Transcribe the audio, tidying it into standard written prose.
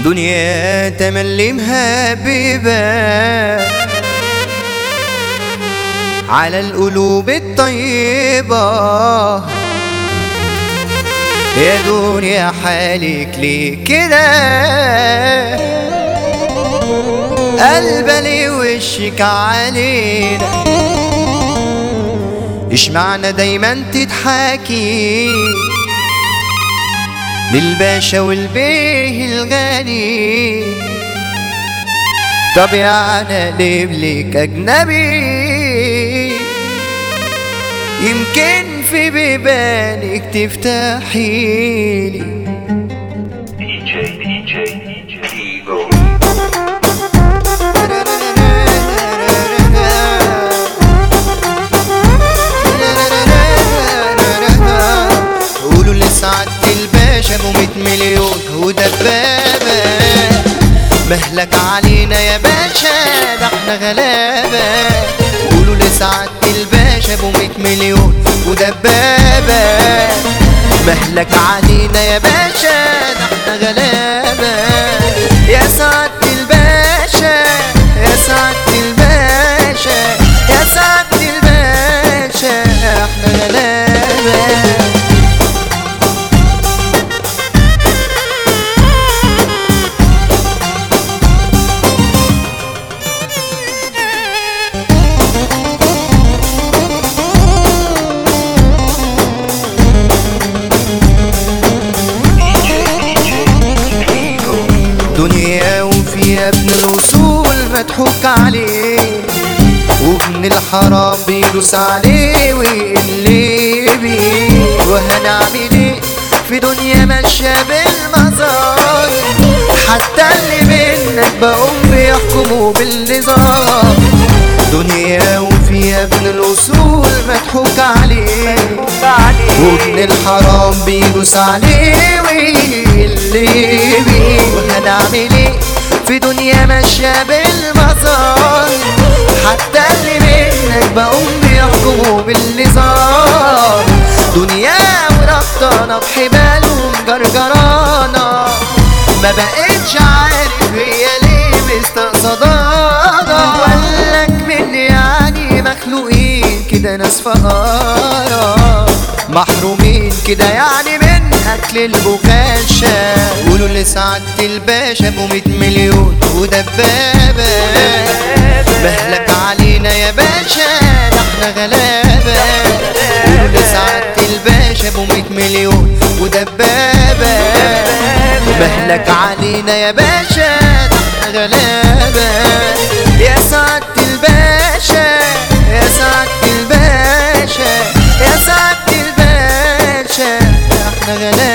دنيا تملي مهببة على القلوب الطيبة. يا دنيا حالك ليه كده؟ قلبي وشك علينا، اشمعنى دايما تضحكي للباشا والبيه الغني؟ طب يعني اقلب لك اجنبي، يمكن في بيبانك تفتحيلي. قولوا لسعادة الباشا ابو 100 مليون ودبابة، مهلك علينا يا باشا ده احنا غلابة. قولوا لسعادة الباشا ابو 100 مليون ودبابة، مهلك علينا يا باشا ده احنا غلابة. يا سعادة الباشا، يا سعادة الباشا، يا سعادة الباشا احنا غلابة. دنيا وفيها ابن الوصول مضحوك عليه، وابن الحرام بيدوس عليه ويقلبي. وهنعمل ايه في دنيا ماشية بالمظاهر؟ حتى اللي منك بقوم بيحكموا بالنظام. دنيا وفيها ابن الوصول مضحوك عليه، وابن الحرام بيدوس عليه ويقلبي. وهنعمل ايه في دنيا ماشية بالمظاهر؟ حتى اللي منك بقوم بيحكموا بالنظام. دنيا وربطانة بحبالهم جرجرانة، ما بقتش عارف هي ليه مستقصدانا. وقالك من يعني مخلوقين كده ناس فقارة، محرومين كده يعني من اكل البكاشة. قولوا لسعادة الباشا ابو 100 مليون ودبابة، مهلك علينا يا باشا ده احنا غلابة. قولوا لسعادة الباشا ابو 100 مليون ودبابة، مهلك علينا يا باشا ده احنا غلابة. يا سعادة الباشا، يا سعادة الباشا، يا سعادة الباشا احنا غلابة.